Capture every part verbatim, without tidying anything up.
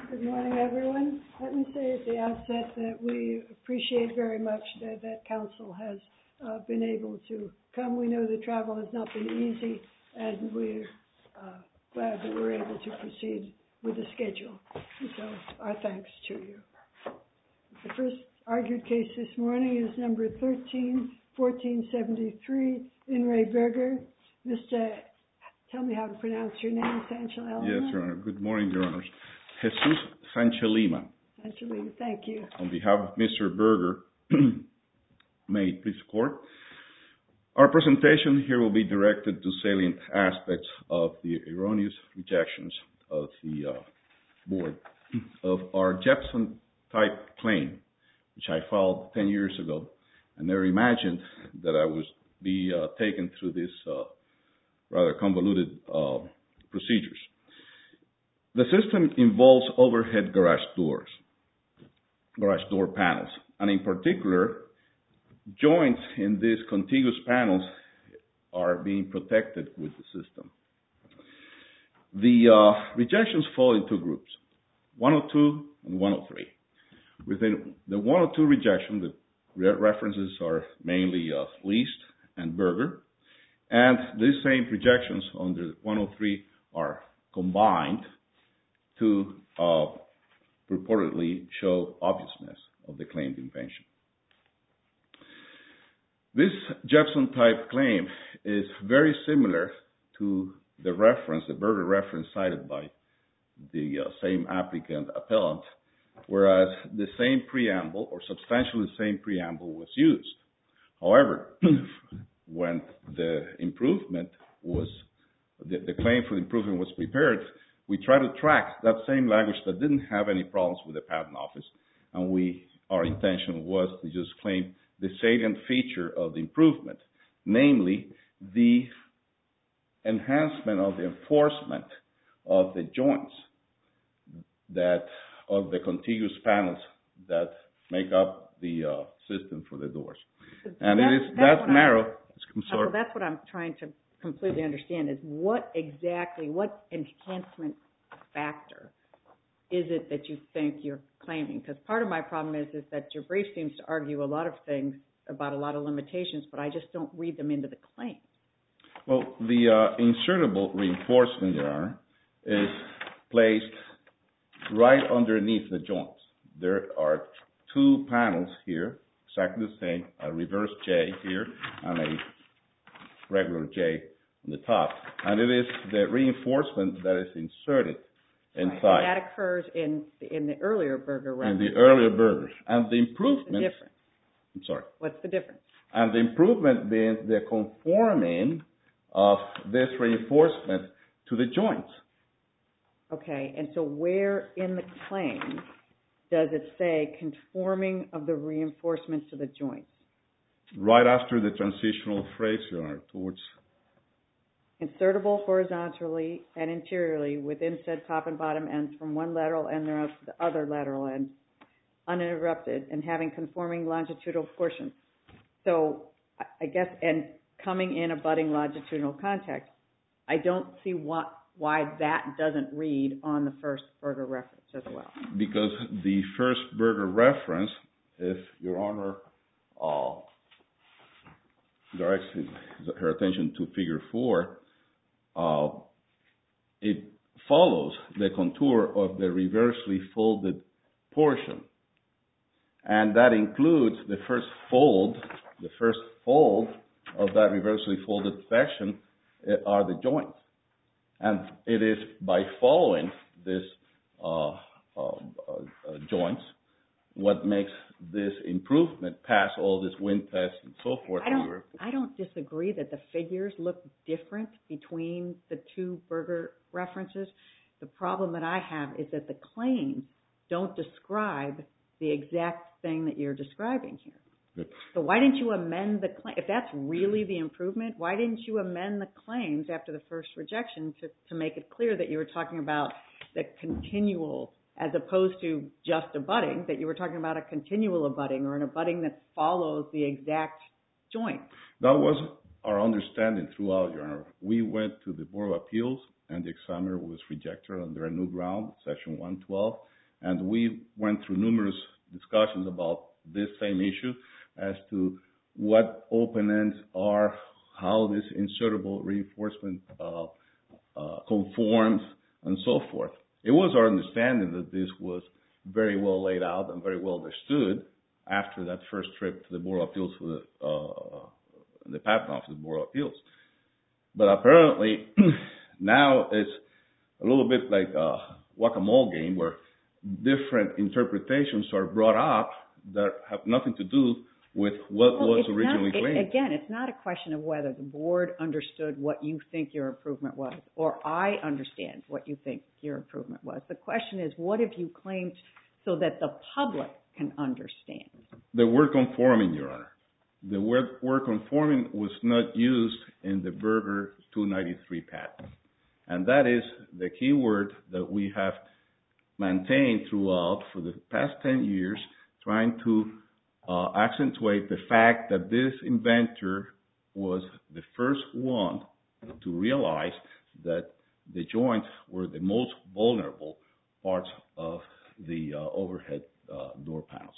Good morning, everyone. Let me say at the outset that we appreciate very much that, that council has uh, been able to come. We know the travel has not been easy, and we're uh, glad that we're able to proceed with the schedule. And so our thanks to you. The first argued case this morning is number thirteen fourteen seventy-three, In re Berger. Mister, tell me how to pronounce your name, Sancho. Yes, Your Honor. Good morning, Your Honors. Jesus Sanchez-Lima. Sanchez-Lima, thank you. On behalf of Mister Berger, may it please the Court. Our presentation here will be directed to salient aspects of the erroneous rejections of the uh, Board of our Jepson-type claim, which I filed ten years ago. I never imagined that I would be uh, taken through these uh, rather convoluted uh, procedures. The system involves overhead garage doors, garage door panels, and in particular, joints in these contiguous panels are being protected with the system. The uh, rejections fall into groups, one oh two and one oh three. Within the one oh two rejection, the re references are mainly uh, Least and Berger, and these same rejections under one oh three are combined to uh, purportedly show obviousness of the claimed invention. This Jepson-type claim is very similar to the reference, the Berger reference cited by the uh, same applicant appellant, whereas the same preamble, or substantially the same preamble, was used. However, when the improvement was, the, the claim for the improvement was prepared, we tried to track that same language that didn't have any problems with the patent office, and we, our intention was to just claim the salient feature of the improvement, namely the enhancement of the enforcement of the joints that of the contiguous panels that make up the uh, system for the doors. And that's, it is that's that narrow. I'm sorry. Well, that's what I'm trying to completely understand is what exactly, what enhancement factor is it that you think you're claiming? Because part of my problem is, is that your brief seems to argue a lot of things about a lot of limitations, but I just don't read them into the claim. Well, the uh, insertable reinforcement there is placed right underneath the joints. There are two panels here, exactly the same, a reverse J here and a regular J on the top. And it is the reinforcement that is inserted inside. Right. And that occurs in in the earlier Berger reference. In the earlier Berger. And the improvement... What's the difference? I'm sorry. What's the difference? And the improvement being the conforming of this reinforcement to the joints. Okay, and so where in the claim does it say conforming of the reinforcement to the joints? Right after the transitional phrase, Your Honor, towards... Insertable horizontally and interiorly within said top and bottom ends from one lateral end thereof to the other lateral end, uninterrupted, and having conforming longitudinal portions. So, I guess, and coming in abutting longitudinal contact. I don't see what, why that doesn't read on the first Berger reference as well. Because the first Berger reference, if Your Honor uh, directs her attention to figure four, uh, it follows the contour of the reversely folded portion. And that includes the first fold, the first fold of that reversely folded section uh, are the joints. And it is by following this uh, uh, uh, joints what makes this improvement pass all this wind tests and so forth. I don't, I don't disagree that the figures look different between the two Berger references. The problem that I have is that the claims don't describe the exact thing that you're describing here. Good. So why didn't you amend the claim? If that's really the improvement, why didn't you amend the claims after the first rejection to, to make it clear that you were talking about the continual as opposed to just abutting, that you were talking about a continual abutting or an abutting that follows the exact joint? That was our understanding throughout, Your Honor. We went to the Board of Appeals, and the examiner was rejected under a new ground, Section one twelve, and we went through numerous discussions about this same issue as to what open ends are, how this insertable reinforcement uh, uh, conforms, and so forth. It was our understanding that this was very well laid out and very well understood after that first trip to the Board of Appeals for the, uh, the Patent Office of the Board of Appeals. But apparently, now it's a little bit like a whack-a-mole game where different interpretations are brought up that have nothing to do with what well, was originally not, claimed. It, again, it's not a question of whether the board understood what you think your improvement was, or I understand what you think your improvement was. The question is, what have you claimed so that the public can understand? The word conforming, Your Honor. The word, word conforming was not used in the Berger two ninety-three patent. And that is the key word that we have maintained throughout for the past ten years, trying to uh, accentuate the fact that this inventor was the first one to realize that the joints were the most vulnerable parts of the uh, overhead uh, door panels.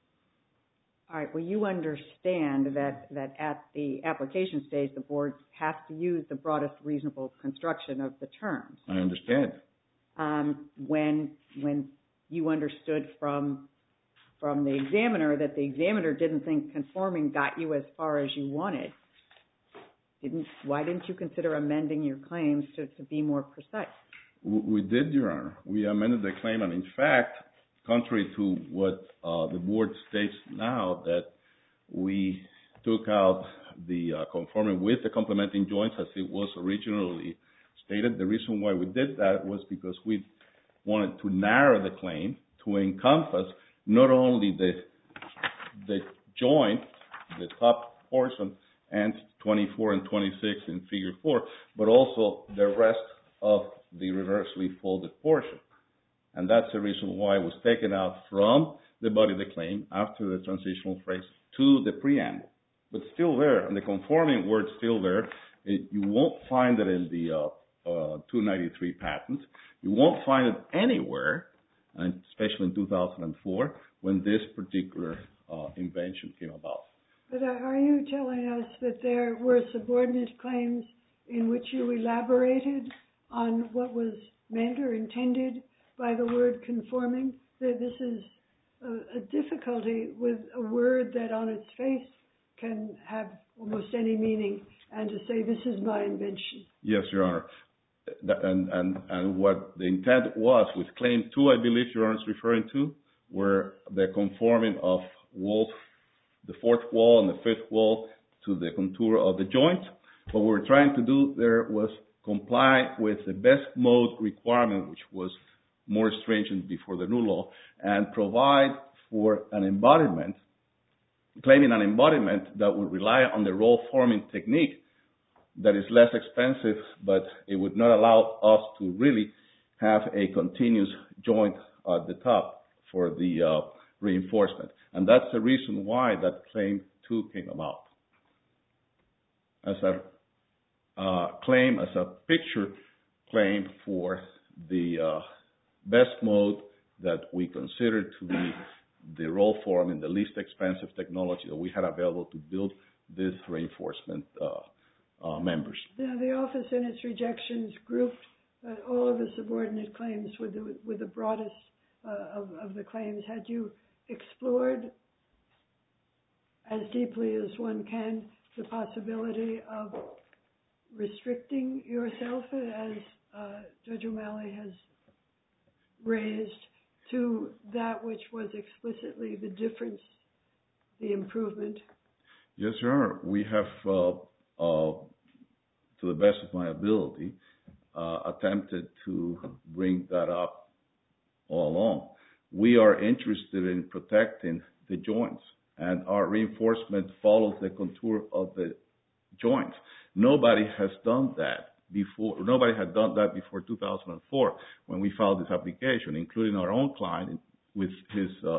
All right. Well, you understand that, that at the application stage, the board has to use the broadest reasonable construction of the terms. I understand. Um, when when you understood from from the examiner that the examiner didn't think conforming got you as far as you wanted, didn't why didn't you consider amending your claims to, to be more precise? We did, Your Honor. We amended the claim, and in fact, contrary to what uh, the board states now, that we took out the uh, conforming with the complementing joints as it was originally stated. The reason why we did that was because we wanted to narrow the claim to encompass not only the the joint, the top portion, and twenty-four and twenty-six in Figure four, but also the rest of the reversely folded portion. And that's the reason why it was taken out from the body of the claim after the transitional phrase to the preamble. But still there, and the conforming word still there. It, you won't find it in the uh, uh, two ninety-three patent. You won't find it anywhere, and especially in two thousand four, when this particular uh, invention came about. But are you telling us that there were subordinate claims in which you elaborated on what was meant or intended by the word conforming? That this is a, a difficulty with a word that on its face can have almost any meaning, and to say this is my invention. Yes, Your Honor. And, and, and what the intent was with Claim two, I believe Your Honor is referring to, were the conforming of walls, the fourth wall and the fifth wall to the contour of the joint. What we were trying to do there was comply with the best mode requirement, which was more stringent before the new law, and provide for an embodiment, claiming an embodiment that would rely on the roll forming technique that is less expensive, but it would not allow us to really have a continuous joint at the top for the uh, reinforcement. And that's the reason why that Claim two came about. As a uh, claim, as a picture claim for the uh, best mode that we considered to be the roll form and the least expensive technology that we had available to build this reinforcement uh, uh, members. Now, the office in its rejections grouped uh, all of the subordinate claims with the, with the broadest uh, of, of the claims. Had you explored as deeply as one can the possibility of restricting yourself, as uh, Judge O'Malley has raised, to that which was explicitly the difference, the improvement? Yes, Your Honor. We have, uh, uh, to the best of my ability, uh, attempted to bring that up all along. We are interested in protecting the joints, and our reinforcement follows the contour of the joints. Nobody has done that before. Nobody had done that before two thousand four when we filed this application, including our own client with his uh,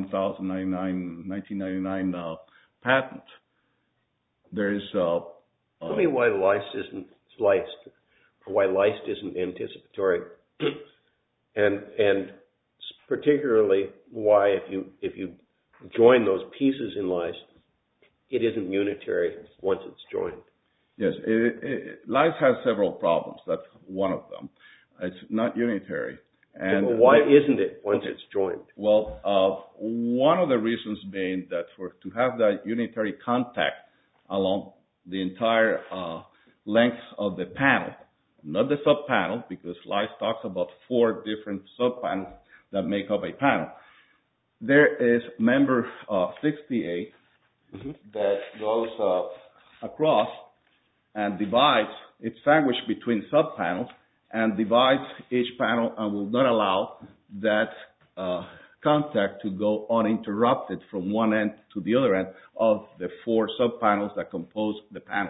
nineteen ninety-nine uh, patent. There is uh, Tell me why Leist isn't sliced, or why Leist isn't anticipatory, and and particularly why if you if you join those pieces in Leist, it isn't unitary once it's joined. Yes, it, it, Leist has several problems. That's one of them. It's not unitary. And well, why the, isn't it once okay. it's joined? Well, uh, one of the reasons being that for to have that unitary contact along the entire uh, length of the panel, not the sub-panel, because Leist talks about four different sub-panels that make up a panel. There is member uh, sixty-eight mm-hmm. that goes uh, across and divides, it's sandwiched between sub-panels, and divides each panel and will not allow that uh, contact to go uninterrupted from one end to the other end of the four sub-panels that compose the panel.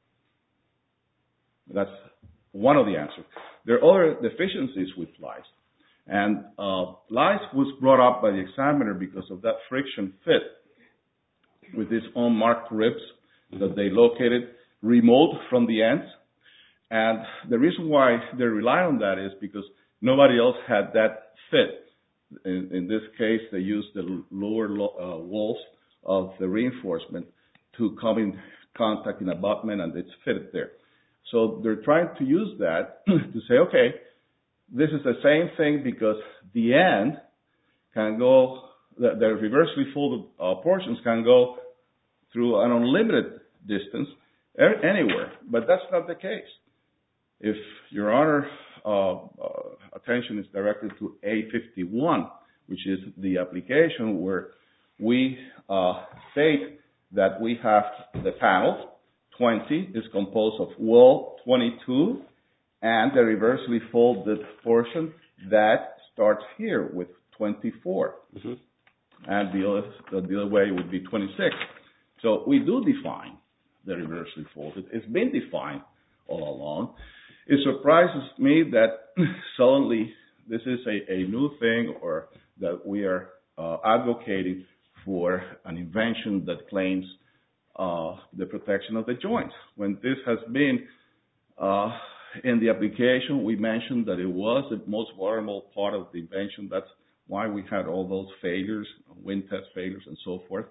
That's one of the answers. There are other deficiencies with Leist. And uh, Leist was brought up by the examiner because of that friction fit with these unmarked ribs that they located remote from the ends. And the reason why they rely on that is because nobody else had that fit. In, in this case, they used the lower uh, walls of the reinforcement to come in contact in abutment, and it's fitted there. So they're trying to use that to say, okay, this is the same thing because the end can go, the, the reversely folded uh, portions can go through an unlimited distance anywhere, but that's not the case. If Your Honor uh, uh, attention is directed to A fifty-one, which is the application where we uh, state that we have the panel, twenty is composed of wall twenty-two and the reversely folded portion that starts here with twenty-four. Mm-hmm. And the other, the other way would be twenty-six. So we do define the reversely folded. It's been defined all along. It surprises me that suddenly this is a, a new thing, or that we are uh, advocating for an invention that claims uh, the protection of the joints. When this has been uh, in the application, we mentioned that it was the most vulnerable part of the invention. That's why we had all those failures, wind test failures and so forth.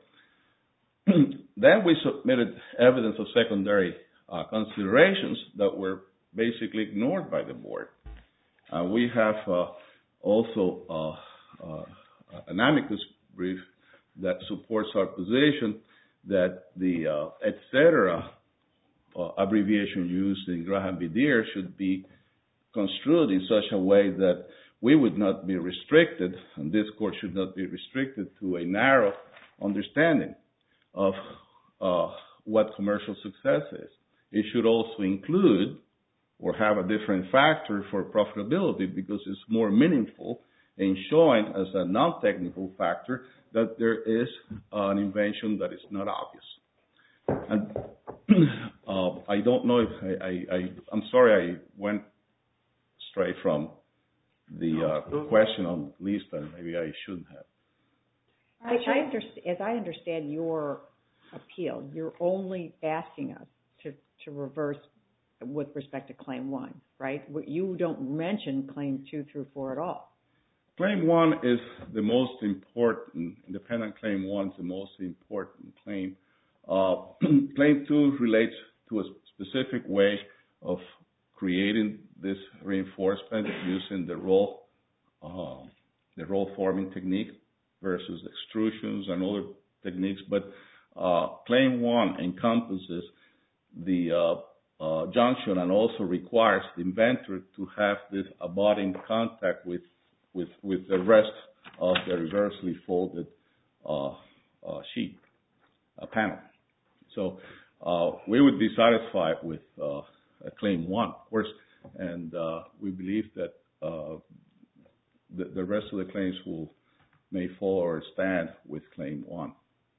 Then we submitted evidence of secondary uh, considerations that were basically ignored by the board. Uh, we have uh, also uh, uh, an amicus brief that supports our position that the uh, et cetera uh, abbreviation used in Graham v. Deere should be construed in such a way that we would not be restricted, and this court should not be restricted to a narrow understanding of uh, what commercial success is. It should also include or have a different factor for profitability, because it's more meaningful in showing as a non-technical factor that there is an invention that is not obvious. And uh, I don't know if I, I, I, I'm sorry I went straight from the uh, question on Lista. Maybe I shouldn't have. I, I understand, as I understand your appeal, you're only asking us to, to reverse with respect to Claim one, right? You don't mention Claim two through four at all. Claim one is the most important, independent Claim one is the most important claim. Uh, claim two relates to a specific way of creating this reinforcement using the roll, uh, the roll forming technique versus extrusions and other techniques. But uh, Claim one encompasses the uh, uh, junction and also requires the inventor to have this abutting contact with with with the rest of the reversely folded uh, uh, sheet, uh, panel. So uh, we would be satisfied with uh, Claim one, of course, and uh, we believe that uh, the, the rest of the claims will may fall or stand with Claim one.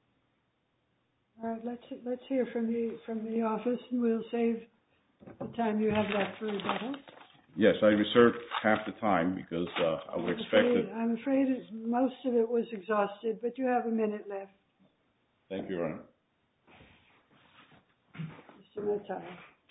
All right, let's let's hear from the from the office, and we'll save the time you have left for rebuttal. Yes, I reserved half the time because uh, I would expect it. I'm afraid it, most of it was exhausted, but you have a minute left. Thank you, Your Honor. Mister Mattei.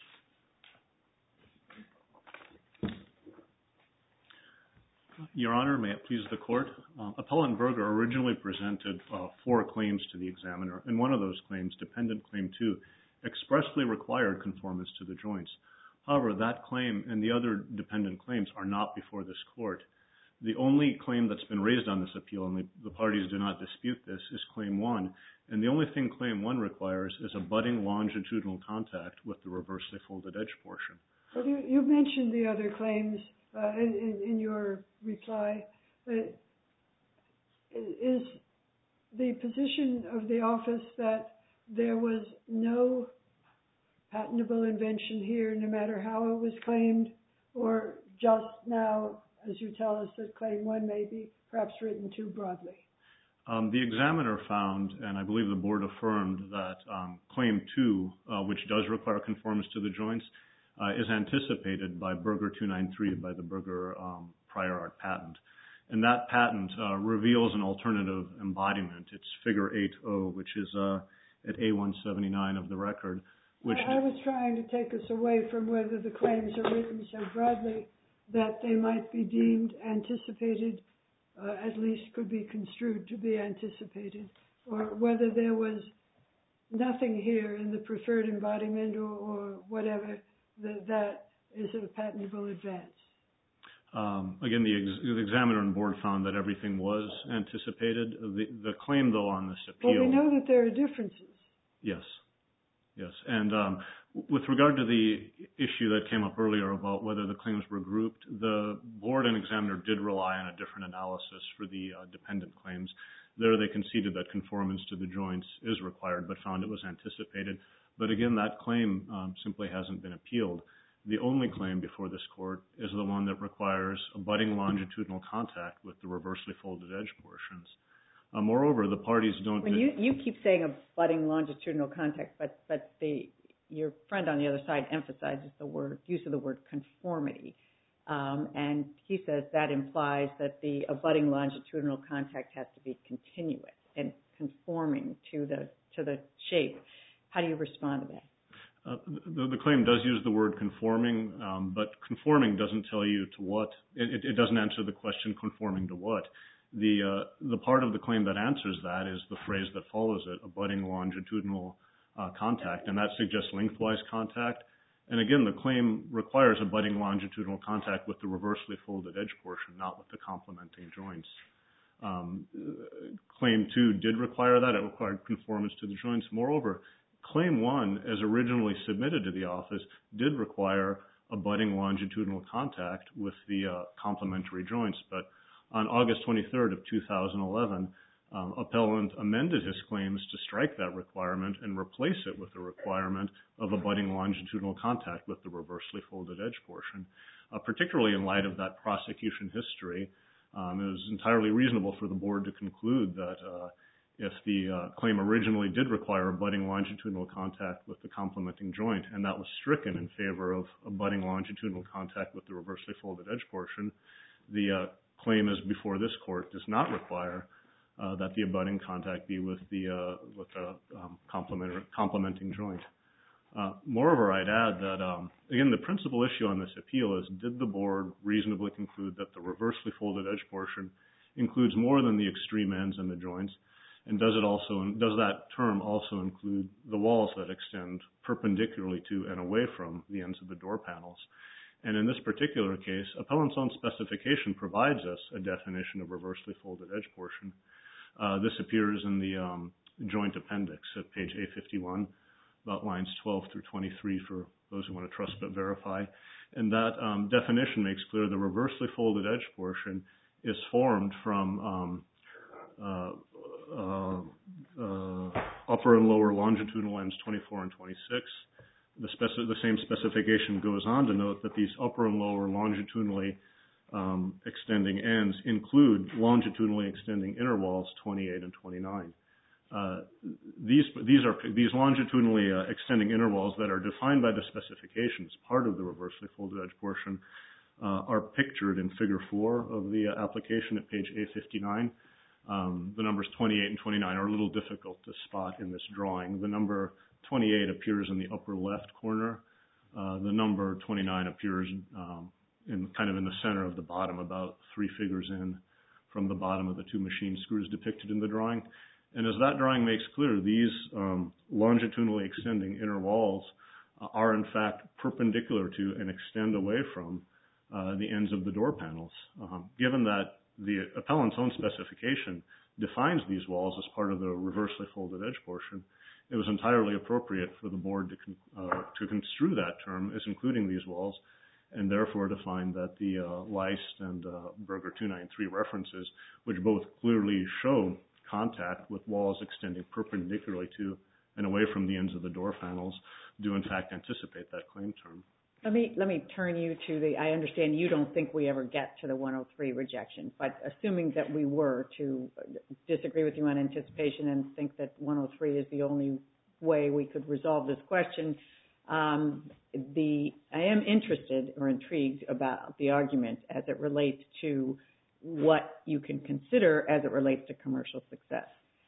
Your Honor, may it please the Court. Uh, Appellant Berger originally presented uh, four claims to the examiner, and one of those claims, Dependent Claim two, expressly required conformance to the joints. However, that claim and the other dependent claims are not before this Court. The only claim that's been raised on this appeal, and the, the parties do not dispute this, is Claim one, and the only thing Claim one requires is a budding longitudinal contact with the reversely folded edge portion. Well, you, you mentioned the other claims uh, in, in your reply. Uh, is the position of the office that there was no patentable invention here, no matter how it was claimed, or just now, as you tell us, that Claim one may be perhaps written too broadly? Um, the examiner found, and I believe the Board affirmed, that um, Claim two, uh, which does require conformance to the joints, uh, is anticipated by Berger two ninety-three, by the Berger um, prior art patent. And that patent uh, reveals an alternative embodiment. It's Figure eight oh, which is uh, at A one seventy-nine of the record. Which I, I was trying to take us away from whether the claims are written so broadly that they might be deemed anticipated, uh, at least could be construed to be anticipated, or whether there was nothing here in the preferred embodiment or, or whatever that, that is a patentable advance. Um, again, the, ex the examiner and board found that everything was anticipated. The, the claim, though, on this appeal... Well, we know that there are differences. Yes. Yes. And um, with regard to the issue that came up earlier about whether the claims were grouped, the board and examiner did rely on a different analysis for the uh, dependent claims. There they conceded that conformance to the joints is required, but found it was anticipated. But again, that claim um, simply hasn't been appealed. The only claim before this court is the one that requires a budding longitudinal contact with the reversely folded edge portions. Uh, moreover, the parties don't... When you, you keep saying a budding longitudinal contact, but, but the, your friend on the other side emphasizes the word, use of the word conformity. Um, and he says that implies that the a budding longitudinal contact has to be continuous and conforming to the, to the shape. How do you respond to that? Uh, the, the claim does use the word conforming, um, but conforming doesn't tell you to what. It, it doesn't answer the question conforming to what. The uh, the part of the claim that answers that is the phrase that follows it, a budding longitudinal uh, contact, and that suggests lengthwise contact. And again, the claim requires a budding longitudinal contact with the reversely folded edge portion, not with the complementing joints. Um, claim two did require that. It required conformance to the joints. Moreover, Claim one, as originally submitted to the office, did require a budding longitudinal contact with the uh, complementary joints. But on August twenty-third of two thousand eleven, um, appellant amended his claims to strike that requirement and replace it with the requirement of a budding longitudinal contact with the reversely folded edge portion. Uh, particularly in light of that prosecution history, um, it was entirely reasonable for the board to conclude that uh, if the uh, claim originally did require a budding longitudinal contact with the complementing joint, and that was stricken in favor of a budding longitudinal contact with the reversely folded edge portion, the uh, claim as before this court does not require uh, that the abutting contact be with the uh, with the um, complementing joint. Uh, moreover, I'd add that, um, again, the principal issue on this appeal is, did the board reasonably conclude that the reversely folded edge portion includes more than the extreme ends in the joints? And does it also, does that term also include the walls that extend perpendicularly to and away from the ends of the door panels? And in this particular case, appellant's own specification provides us a definition of reversely folded edge portion. Uh, this appears in the um, joint appendix at page A fifty-one, about lines twelve through twenty-three for those who want to trust but verify. And that um, definition makes clear the reversely folded edge portion is formed from um, uh, Uh, uh, upper and lower longitudinal ends twenty-four and twenty-six. The, speci the same specification goes on to note that these upper and lower longitudinally um, extending ends include longitudinally extending inner walls twenty-eight and twenty-nine. Uh, these these are these longitudinally uh, extending inner walls that are defined by the specifications, part of the reversely folded edge portion, uh, are pictured in Figure four of the uh, application at page A fifty-nine. Um, the numbers twenty-eight and twenty-nine are a little difficult to spot in this drawing. The number twenty-eight appears in the upper left corner. Uh, the number twenty-nine appears um, in kind of in the center of the bottom, about three figures in from the bottom of the two machine screws depicted in the drawing. And as that drawing makes clear, these um, longitudinally extending inner walls uh, are in fact perpendicular to and extend away from uh, the ends of the door panels. Um, given that the appellant's own specification defines these walls as part of the reversely folded edge portion, it was entirely appropriate for the board to, con- uh, to construe that term as including these walls, and therefore to find that the uh, Leist and uh, Berger two ninety-three references, which both clearly show contact with walls extending perpendicularly to and away from the ends of the door panels, do in fact anticipate that claim term. Let me let me turn you to the, I understand you don't think we ever get to the one oh three rejection, but assuming that we were to disagree with you on anticipation and think that one oh three is the only way we could resolve this question, um, the I am interested or intrigued about the argument as it relates to what you can consider as it relates to commercial success.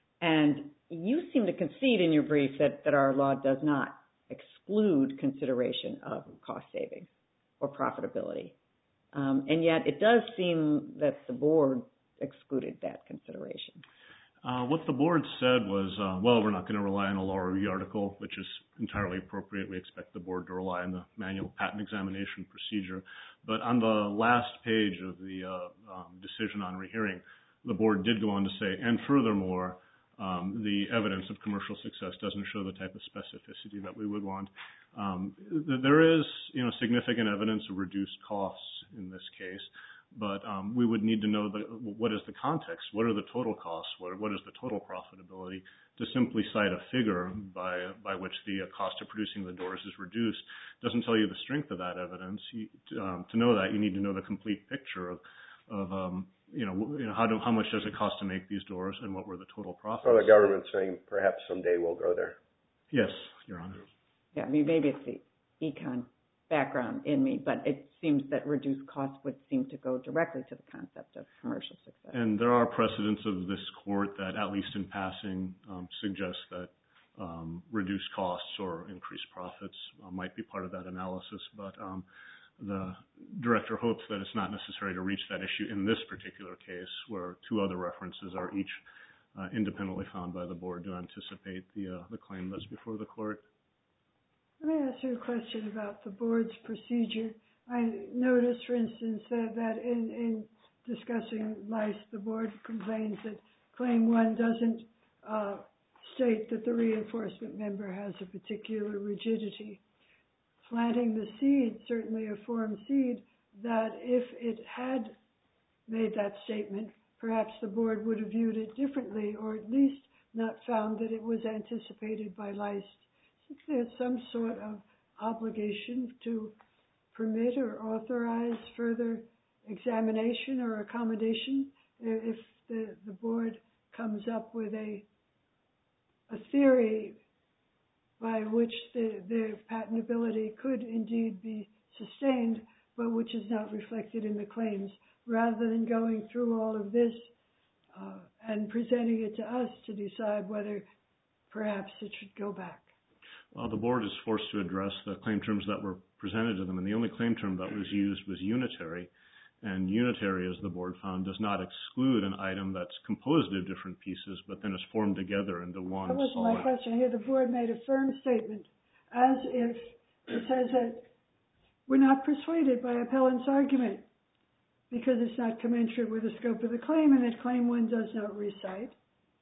And you seem to concede in your brief that, that our law does not exclude consideration of cost savings or profitability. Um, and yet it does seem that the board excluded that consideration. Uh, what the board said was, uh, well, we're not going to rely on a law review article, which is entirely appropriate. We expect the board to rely on the manual patent examination procedure. But on the last page of the uh, um, decision on rehearing, the board did go on to say, and furthermore, um, the evidence of commercial success doesn't show the type of specificity that we would want. Um, th- there is, you know, significant evidence of reduced costs in this case. But um, we would need to know the, what is the context, what are the total costs, what, what is the total profitability. To simply cite a figure by by which the uh, cost of producing the doors is reduced doesn't tell you the strength of that evidence. You, um, to know that, you need to know the complete picture of, of um, you know, you know how, do, how much does it cost to make these doors and what were the total profits. Well, the government's saying perhaps someday we'll go there. Yes, Your Honor. Yeah, I mean, maybe it's the econ background in me, but it seems that reduced costs would seem to go directly to the concept of commercial success. And there are precedents of this court that, at least in passing, um, suggest that um, reduced costs or increased profits uh, might be part of that analysis. But um, the director hopes that it's not necessary to reach that issue in this particular case, where two other references are each uh, independently found by the board to anticipate the uh, the claim that's before the court. Let me ask you a question about the board's procedure. I noticed, for instance, that, that in, in discussing Leist, the board complains that Claim one doesn't uh, state that the reinforcement member has a particular rigidity. Planting the seed, certainly a form seed, that if it had made that statement, perhaps the board would have viewed it differently, or at least not found that it was anticipated by Leist. There's some sort of obligation to permit or authorize further examination or accommodation if the, the board comes up with a a theory by which the, the patentability could indeed be sustained, but which is not reflected in the claims, rather than going through all of this uh, and presenting it to us to decide whether perhaps it should go back. Well, the board is forced to address the claim terms that were presented to them, and the only claim term that was used was unitary. And unitary, as the board found, does not exclude an item that's composed of different pieces, but then is formed together into one That wasn't solid. my question. Here, the board made a firm statement, as if it says that we're not persuaded by appellant's argument because it's not commensurate with the scope of the claim, and that Claim one does not recite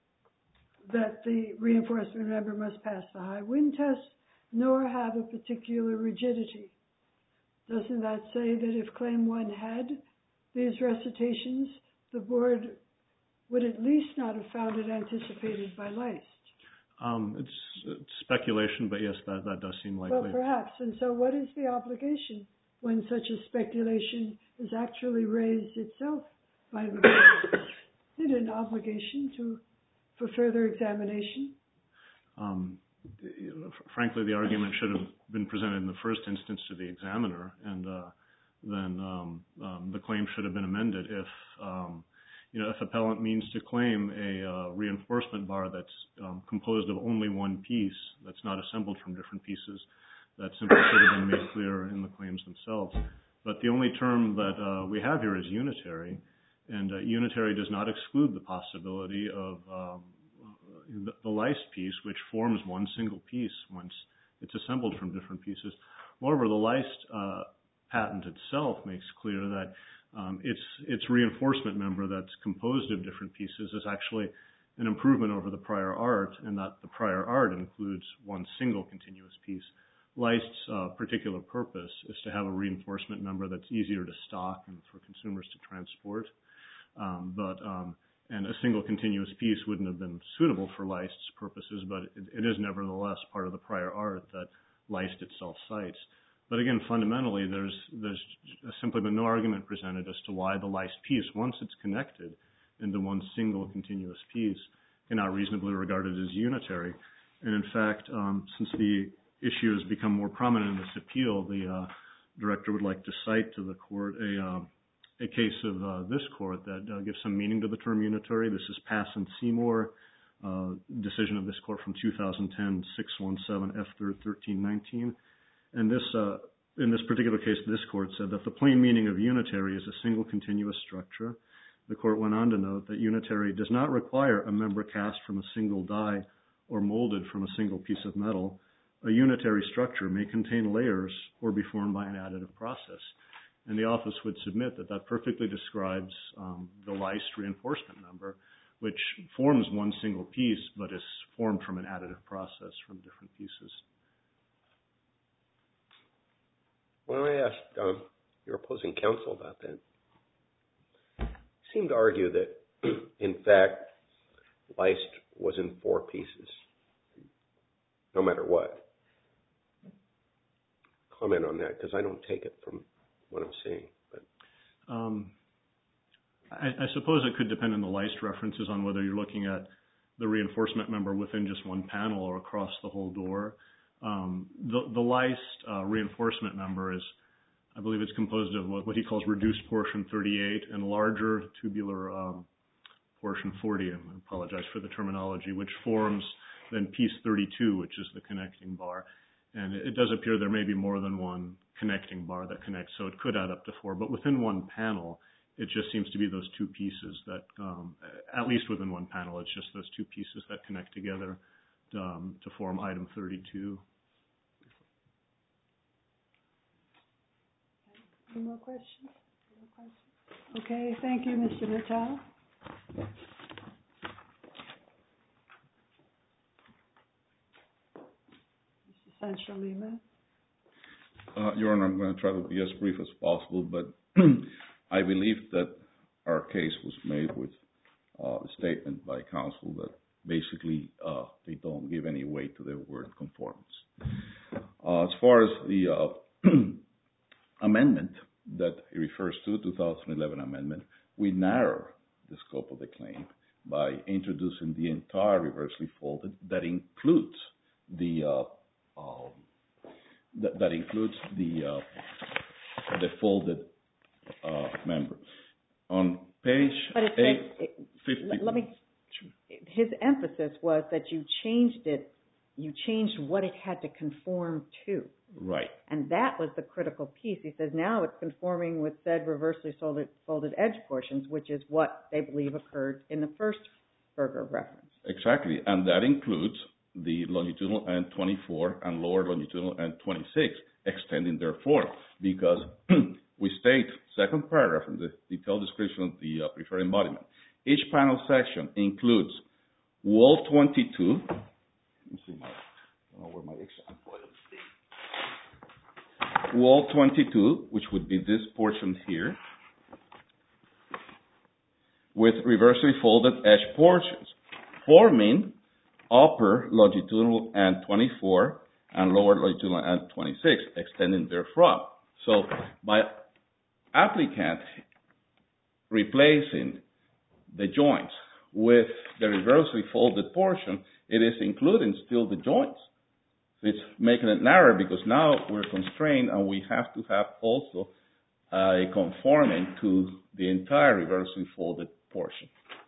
that the reinforcement member must pass the high wind test, nor have a particular rigidity. Doesn't that say that if Claim one had these recitations, the board would at least not have found it anticipated by Leist? Um, it's, it's speculation, but yes, that, that does seem likely. Well, perhaps. And so what is the obligation when such a speculation is actually raised itself by the board? Is it an obligation to for further examination? Um, frankly, the argument should have been presented in the first instance to the examiner, and uh, then um, um, the claim should have been amended if um, you know, if appellant means to claim a uh, reinforcement bar that's um, composed of only one piece, that's not assembled from different pieces, that simply should have been made clear in the claims themselves. But the only term that uh, we have here is unitary, and uh, unitary does not exclude the possibility of um, the, the liced piece, which forms one single piece once it's assembled from different pieces. Moreover, the liced uh, patent itself makes clear that um, its its reinforcement member that's composed of different pieces is actually an improvement over the prior art, and that the prior art includes one single continuous piece. Liced's uh, particular purpose is to have a reinforcement member that's easier to stock and for consumers to transport. Um, but um, and a single continuous piece wouldn't have been suitable for Liced's purposes, but it, it is nevertheless part of the prior art that Liced itself cites. But again, fundamentally, there's there's simply been no argument presented as to why the Liced piece, once it's connected into one single continuous piece, cannot reasonably be regarded as unitary. And in fact, um, since the issue has become more prominent in this appeal, the uh, director would like to cite to the court a uh, a case of uh, this court that uh, gives some meaning to the term unitary. This is Pass and Seymour, uh, decision of this court from two thousand ten, six one seven F third thirteen nineteen. And this, uh, in this particular case, this court said that the plain meaning of unitary is a single continuous structure. The court went on to note that unitary does not require a member cast from a single die or molded from a single piece of metal. A unitary structure may contain layers or be formed by an additive process. And the office would submit that that perfectly describes um, the Liced reinforcement member, which forms one single piece, but is formed from an additive process from different pieces. When I asked um, your opposing counsel about that, he seemed to argue that, in fact, Liced was in four pieces, no matter what. Comment on that, because I don't take it from what I'm seeing. But. Um, I, I suppose it could depend on the Liced references on whether you're looking at the reinforcement member within just one panel or across the whole door. Um, the, the Liced uh, reinforcement member is, I believe it's composed of what, what he calls reduced portion thirty-eight and larger tubular um, portion forty. I apologize for the terminology, which forms then piece thirty-two, which is the connecting bar. And it, it does appear there may be more than one connecting bar that connects, so it could add up to four. But within one panel, it just seems to be those two pieces that, um, at least within one panel, it's just those two pieces that connect together um, to form item thirty-two. Any more questions? Any more questions? Okay, thank you, Mister Natal. Mister Sancho-Lima. Uh, Your Honor, I'm going to try to be as brief as possible, but I believe that our case was made with uh, a statement by counsel that basically uh, they don't give any weight to their word conformance. Uh, as far as the uh, amendment that he refers to, two thousand eleven amendment, we narrow the scope of the claim by introducing the entire reversely folded that includes the uh, um, that, that includes the uh, the folded uh, member. On page but it eight, says, it, fifty. let me. His emphasis was that you changed it. You changed what it had to conform to. Right. And that was the critical piece. He says now it's conforming with said reversely folded, folded edge portions, which is what they believe occurred in the first Berger reference. Exactly, and that includes the longitudinal end twenty-four and lower longitudinal end twenty-six extending their form, because we state, second paragraph in the detailed description of the uh, preferred embodiment, each panel section includes wall twenty-two. Let me see my, I don't know where my example is. Wall twenty-two, which would be this portion here, with reversely folded edge portions, forming upper longitudinal end twenty-four and lower longitudinal end twenty-six, extending therefrom. So by applicant replacing the joints with the reversely folded portion, it is including still the joints. It's making it narrower because now we're constrained and we have to have also a conforming to the entire reversely folded portion.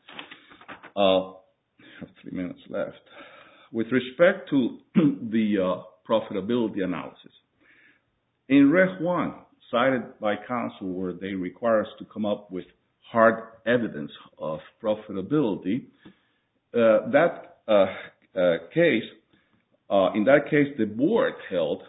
Uh, I have three minutes left. With respect to the uh, profitability analysis, in Reg one, cited by counsel where they require us to come up with hard evidence of profitability, uh, that uh, uh, case, uh, in that case, the board held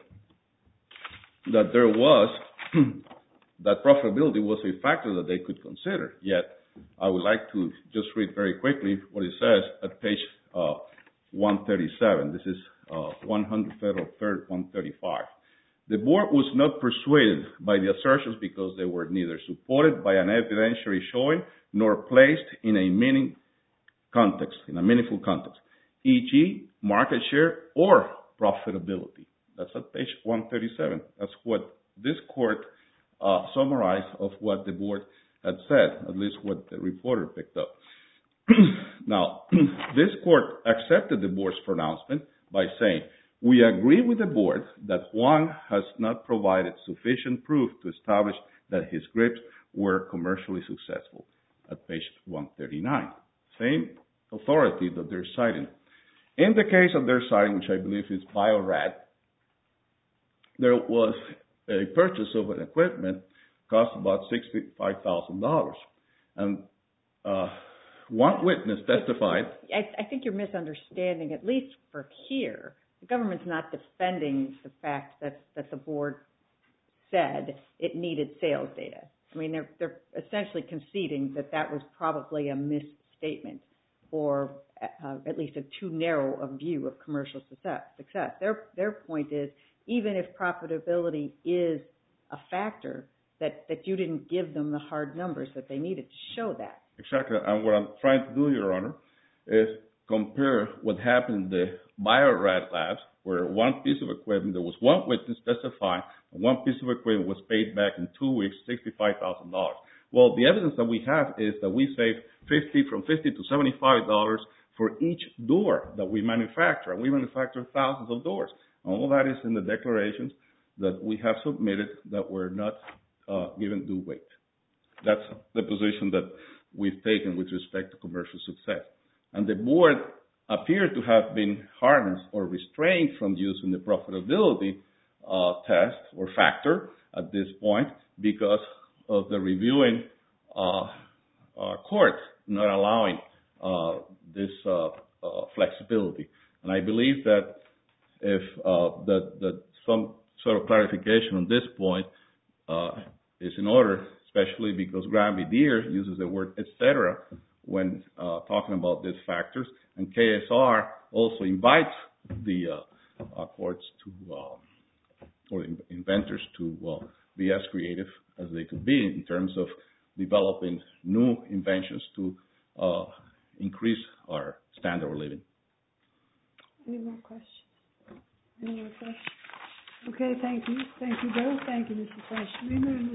that there was, that profitability was a factor that they could consider. Yet, I would like to just read very quickly what it says at page uh, one thirty-seven. This is uh, one hundred Federal third, one thirty-five. The board was not persuaded by the assertions because they were neither supported by an evidentiary showing nor placed in a meaning context, in a meaningful context, for example, market share or profitability. That's at page one thirty-seven. That's what this court uh, summarized of what the board had said, at least what the reporter picked up. Now, this court accepted the board's pronouncement by saying, we agree with the board that Juan has not provided sufficient proof to establish that his grips were commercially successful, at page one thirty-nine. Same authority that they're citing. In the case that they're citing, which I believe is Bio-Rad, there was a purchase of an equipment cost about sixty-five thousand dollars. And uh, one witness testified. I, I think you're misunderstanding, at least for here. The government's not defending the fact that, that the board said it needed sales data. I mean, they're, they're essentially conceding that that was probably a misstatement or uh, at least a too narrow a view of commercial success. Their, their point is, even if profitability is a factor, that, that you didn't give them the hard numbers that they needed to show that. Exactly. And what I'm trying to do, Your Honor, is compare what happened in the Bio-Rad labs, where one piece of equipment, there was one witness testifying, and one piece of equipment was paid back in two weeks, sixty-five thousand dollars. Well, the evidence that we have is that we saved fifty from fifty to seventy-five dollars for each door that we manufacture, and we manufacture thousands of doors. And all that is in the declarations that we have submitted that were not uh, given due weight. That's the position that we've taken with respect to commercial success. And the board appeared to have been harnessed or restrained from using the profitability uh, test or factor at this point because of the reviewing uh, uh, court not allowing uh, this uh, uh, flexibility. And I believe that if uh, that, that some sort of clarification on this point uh, is in order, especially because Graham-Vidier uses the word et cetera when uh, talking about these factors, and K S R also invites the uh, uh, courts to, uh, or in- inventors to uh, be as creative as they could be in terms of developing new inventions to uh, increase our standard of living. Any more questions? Any more questions? Okay, thank you. Thank you both. Thank you, Mister French.